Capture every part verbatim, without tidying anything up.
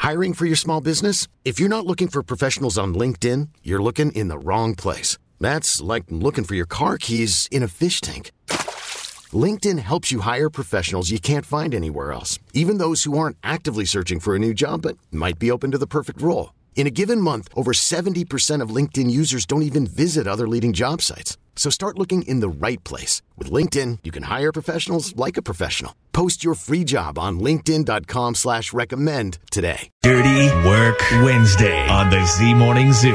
Hiring for your small business? If you're not looking for professionals on LinkedIn, you're looking in the wrong place. That's like looking for your car keys in a fish tank. LinkedIn helps you hire professionals you can't find anywhere else, even those who aren't actively searching for a new job but might be open to the perfect role. In a given month, over seventy percent of LinkedIn users don't even visit other leading job sites. So start looking in the right place. With LinkedIn, you can hire professionals like a professional. Post your free job on linkedin.com slash recommend today. Dirty Work Wednesday on the Z Morning Zoo.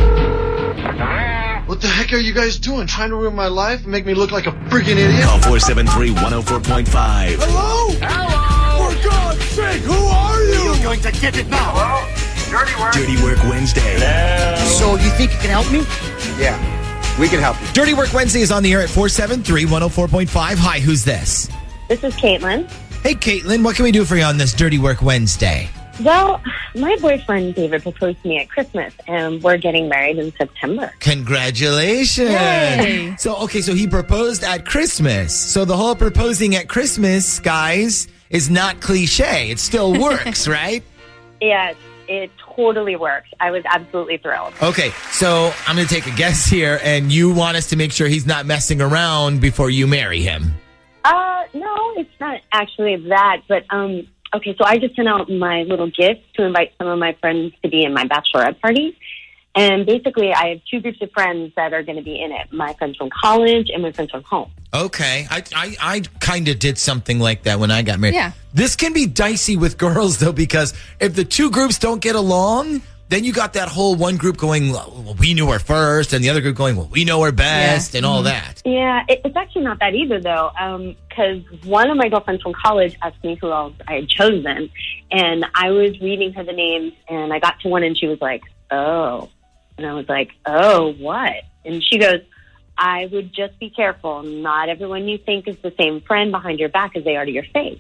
What the heck are you guys doing? Trying to ruin my life and make me look like a freaking idiot? Call four seven three, one oh four point five. Hello? Hello? For God's sake, who are you? You're going to get it now. Hello? Dirty Work. Dirty Work Wednesday. Hello? So you think you can help me? Yeah, we can help you. Dirty Work Wednesday is on the air at four seven three, one oh four point five. Hi, who's this? This is Caitlin. Hey, Caitlin, what can we do for you on this Dirty Work Wednesday? Well, my boyfriend David proposed to me at Christmas, and we're getting married in September. Congratulations. Yay. So, okay, so he proposed at Christmas. So the whole proposing at Christmas, guys, is not cliche. It still works, right? Yes, it totally works. I was absolutely thrilled. Okay, so I'm going to take a guess here, and you want us to make sure he's not messing around before you marry him. Uh, no, it's not actually that, but, um, okay, so I just sent out my little gift to invite some of my friends to be in my bachelorette party. And basically, I have two groups of friends that are going to be in it. My friends from college and my friends from home. Okay. I I, I kind of did something like that when I got married. Yeah. This can be dicey with girls, though, because if the two groups don't get along, then you got that whole one group going, well, we knew her first, and the other group going, well, we know her best, Yeah. and all Mm-hmm. that. Yeah, it, it's actually not that either, though, because one of my girlfriends from college asked me who else I had chosen, and I was reading her the names, and I got to one, and she was like, oh. And I was like, oh, what? And she goes, I would just be careful. Not everyone you think is the same friend behind your back as they are to your face.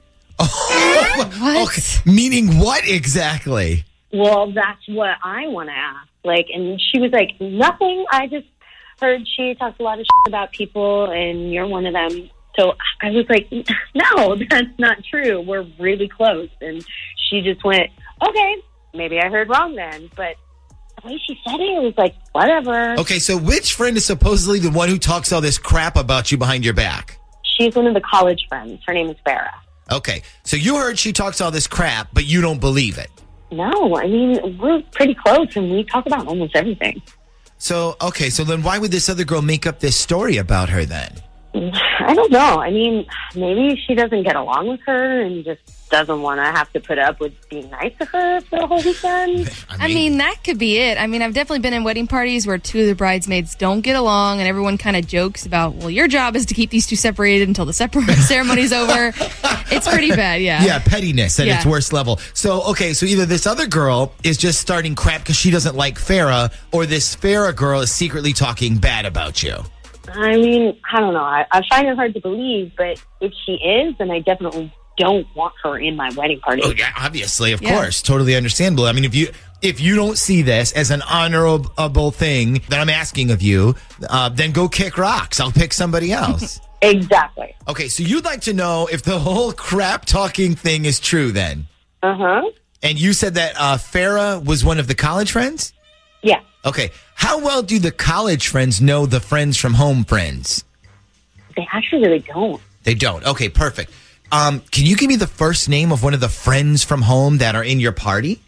What? Okay. Meaning what exactly? Well, that's what I want to ask. Like, and she was like, nothing. I just heard she talks a lot of shit about people, and you're one of them. So I was like, no, that's not true. We're really close. And she just went, okay, maybe I heard wrong then. But the way she said it, it was like, whatever. Okay, so which friend is supposedly the one who talks all this crap about you behind your back? She's one of the college friends. Her name is Farrah. Okay, so you heard she talks all this crap, but you don't believe it. No, I mean, we're pretty close, and we talk about almost everything. So, okay, so then why would this other girl make up this story about her then? I don't know. I mean, maybe she doesn't get along with her and just doesn't want to have to put up with being nice to her for the whole weekend. I mean, I mean, that could be it. I mean, I've definitely been in wedding parties where two of the bridesmaids don't get along, and everyone kind of jokes about, well, your job is to keep these two separated until the separ- ceremony's over. It's pretty bad, yeah. Yeah, pettiness at Yeah. its worst level. So, okay, so either this other girl is just starting crap because she doesn't like Farrah, or this Farrah girl is secretly talking bad about you. I mean, I don't know. I, I find it hard to believe, but if she is, then I definitely don't want her in my wedding party. Oh, yeah, obviously, of Yeah. course. Totally understandable. I mean, if you if you don't see this as an honorable thing that I'm asking of you, uh, then go kick rocks. I'll pick somebody else. Exactly. Okay, so you'd like to know if the whole crap talking thing is true then. Uh-huh. And you said that uh, Farrah was one of the college friends? Yeah. Okay. How well do the college friends know the friends from home friends? They actually really don't. They don't. Okay, perfect. Um, can you give me the first name of one of the friends from home that are in your party?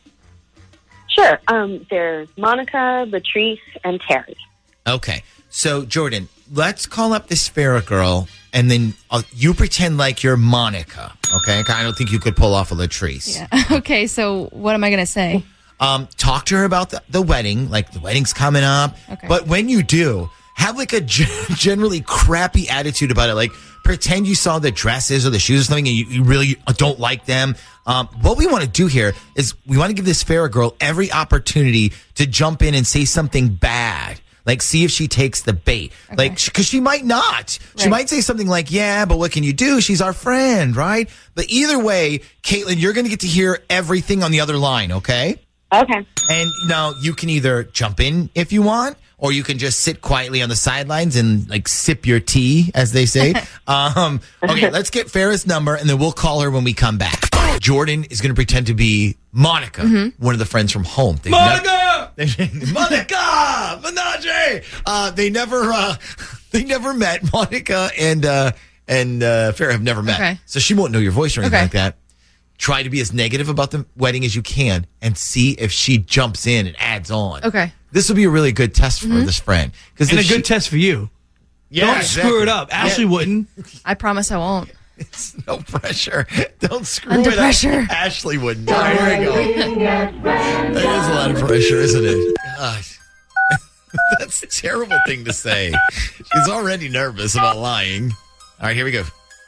Sure. Um, there's Monica, Latrice, and Terry. Okay. So, Jordan, let's call up this Farrah girl, and then uh, you pretend like you're Monica, okay? I don't think you could pull off a Latrice. Yeah. Okay, so what am I going to say? Um, talk to her about the, the wedding, like the wedding's coming up. Okay. But when you do, have like a g- generally crappy attitude about it. Like pretend you saw the dresses or the shoes or something and you, you really don't like them. Um, what we want to do here is we want to give this Farrah girl every opportunity to jump in and say something bad. Like, see if she takes the bait. Okay. Like, because she might not. She Right. might say something like, yeah, but what can you do? She's our friend, right? But either way, Caitlin, you're going to get to hear everything on the other line, okay? Okay. And now you can either jump in if you want, or you can just sit quietly on the sidelines and like sip your tea, as they say. um, okay, let's get Farrah's number, and then we'll call her when we come back. Jordan is going to pretend to be Monica, Mm-hmm. one of the friends from home. They've Monica! nev- Monica! Menage! Uh, they never, uh, they never met. Monica and uh, and uh, Farrah have never met, Okay. so she won't know your voice or anything Okay. like that. Try to be as negative about the wedding as you can, and see if she jumps in and adds on. Okay. This will be a really good test for this friend because And a good test for you. Yeah, Don't exactly. screw it up. Ashley wouldn't. I promise I won't. It's no pressure. Don't screw Under it pressure. up. Ashley wouldn't. All right, here we go. That is a lot of pressure, isn't it? Gosh. That's a terrible thing to say. She's already nervous about lying. All right, here we go.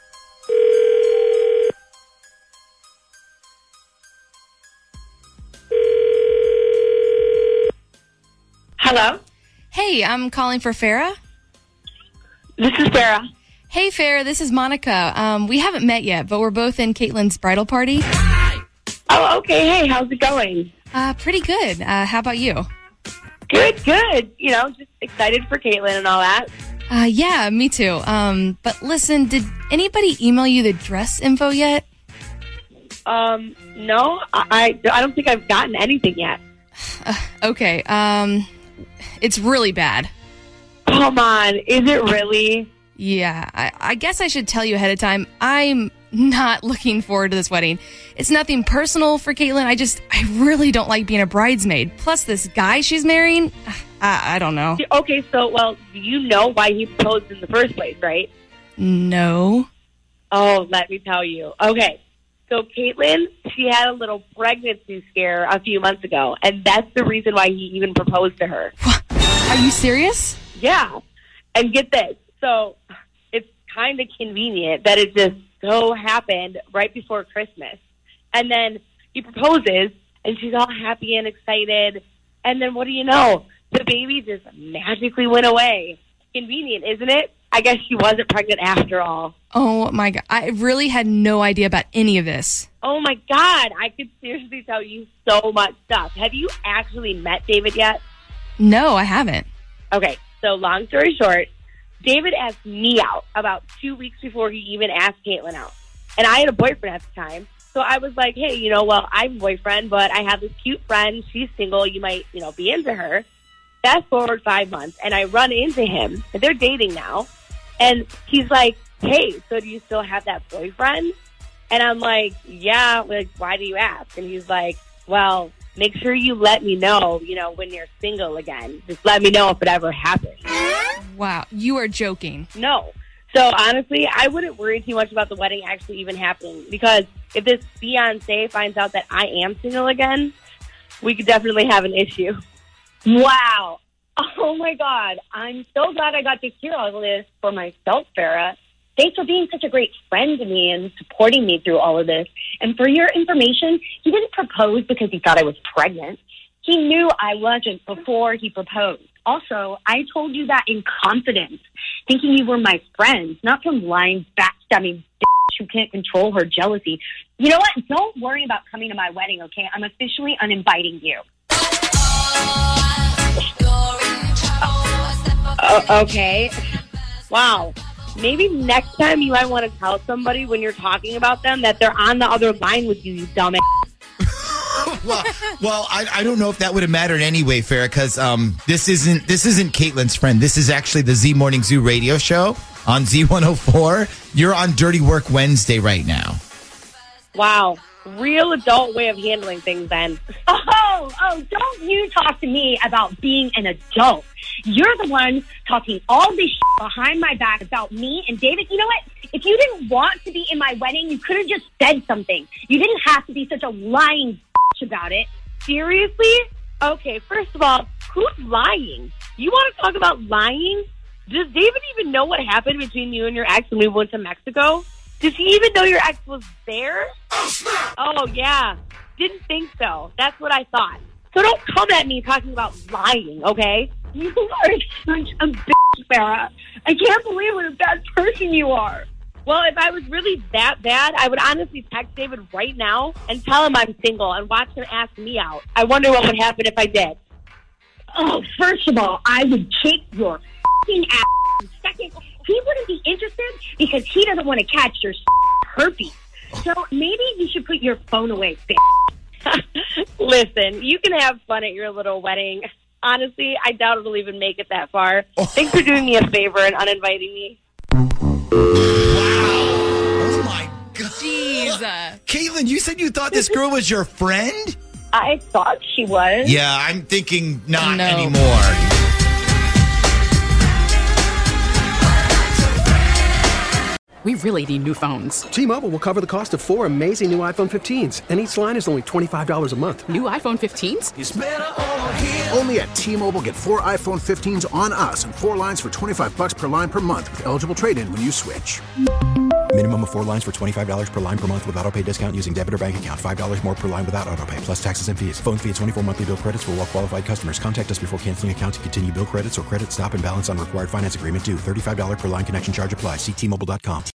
Hello, Hey, I'm calling for Farrah. this is Sarah. Hey, Farrah, this is Monica. Um, we haven't met yet, but we're both in Caitlin's bridal party. Oh, okay. Hey, how's it going? Uh, pretty good. Uh, how about you? Good, good. You know, just excited for Caitlin and all that. Uh, yeah, me too. Um, but listen, did anybody email you the dress info yet? Um, no, I, I, I don't think I've gotten anything yet. Okay. Um, it's really bad. Come on, is it really? Yeah, I, I guess I should tell you ahead of time. I'm not looking forward to this wedding. It's nothing personal for Caitlin. I just, I really don't like being a bridesmaid. Plus, this guy she's marrying, I, I don't know. Okay, so, well, you know why he proposed in the first place, right? No. Oh, let me tell you. Okay, so Caitlin, she had a little pregnancy scare a few months ago, and that's the reason why he even proposed to her. Are you serious? Yeah, and get this. So it's kind of convenient that it just so happened right before Christmas. And then he proposes, and she's all happy and excited. And then what do you know? The baby just magically went away. Convenient, isn't it? I guess she wasn't pregnant after all. Oh my God. I really had no idea about any of this. Oh, my God. I could seriously tell you so much stuff. Have you actually met David yet? No, I haven't. Okay, so long story short, David asked me out about two weeks before he even asked Caitlin out. And I had a boyfriend at the time. So I was like, hey, you know, well, I'm a boyfriend, but I have this cute friend. She's single. You might, you know, be into her. Fast forward five months, and I run into him. And they're dating now. And he's like, hey, so do you still have that boyfriend? And I'm like, yeah. Like, why do you ask? And he's like, well, make sure you let me know, you know, when you're single again. Just let me know if it ever happens. Wow. You are joking. No. So honestly, I wouldn't worry too much about the wedding actually even happening, because if this fiancé finds out that I am single again, we could definitely have an issue. Wow. Oh my God. I'm so glad I got to hear all of this for myself, Farrah. Thanks for being such a great friend to me and supporting me through all of this. And for your information, he didn't propose because he thought I was pregnant. He knew I wasn't before he proposed. Also, I told you that in confidence, thinking you were my friend, not some lying, backstabbing bitch who can't control her jealousy. You know what? Don't worry about coming to my wedding, okay? I'm officially uninviting you. Uh, okay. Wow. Maybe next time you might want to tell somebody when you're talking about them that they're on the other line with you, you dumbass. well, well, I, I don't know if that would have mattered anyway, Farrah, because um, this isn't this isn't Caitlin's friend. This is actually the Z Morning Zoo radio show on Z one oh four. You're on Dirty Work Wednesday right now. Wow. Real adult way of handling things then. Oh, oh, don't you talk to me about being an adult. You're the one talking all this shit behind my back about me and David. You know what? If you didn't want to be in my wedding, you could have just said something. You didn't have to be such a lying bitch about it. Seriously? Okay, first of all, who's lying? You want to talk about lying? Does David even know what happened between you and your ex when we went to Mexico? Does he even know your ex was there? Oh, yeah. Didn't think so. That's what I thought. So don't come at me talking about lying, okay? You are such a bitch, Farrah. I can't believe what a bad person you are. Well, if I was really that bad, I would honestly text David right now and tell him I'm single and watch him ask me out. I wonder what would happen if I did. Oh, first of all, I would kick your f***ing ass. Second, he wouldn't be interested because he doesn't want to catch your herpes. So maybe you should put your phone away, bitch. Listen, you can have fun at your little wedding. Honestly, I doubt it'll even make it that far. Oh. Thanks for doing me a favor and uninviting me. Wow. Oh, my God. Jeez. Caitlin, you said you thought this girl was your friend? I thought she was. Yeah, I'm thinking not No. anymore. We really need new phones. T-Mobile will cover the cost of four amazing new iPhone fifteens, and each line is only twenty-five dollars a month. New iPhone fifteens? It's better over here. Only at T-Mobile, get four iPhone fifteens on us and four lines for twenty-five dollars per line per month with eligible trade-in when you switch. Minimum of four lines for twenty-five dollars per line per month with autopay discount using debit or bank account. five dollars more per line without autopay, plus taxes and fees. Phone fee at twenty-four monthly bill credits for well-qualified customers. Contact us before canceling account to continue bill credits or credit stop and balance on required finance agreement due. thirty-five dollars per line connection charge applies. See T Mobile dot com.